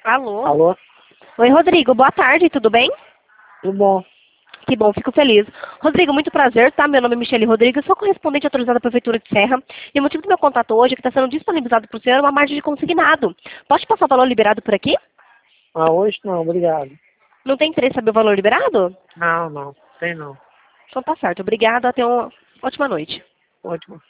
Alô? Alô? Oi, Rodrigo. Boa tarde, tudo bem? Tudo bom? Que bom, fico feliz. Rodrigo, muito prazer, tá? Meu nome é Michele Rodrigues, sou correspondente autorizada da Prefeitura de Serra. E o motivo do meu contato hoje é que está sendo disponibilizado para o senhor uma margem de consignado. Pode passar o valor liberado por aqui? Ah, hoje não, obrigado. Não tem interesse em saber o valor liberado? Não, tem não. Então tá certo. Obrigada, até uma ótima noite. Ótimo.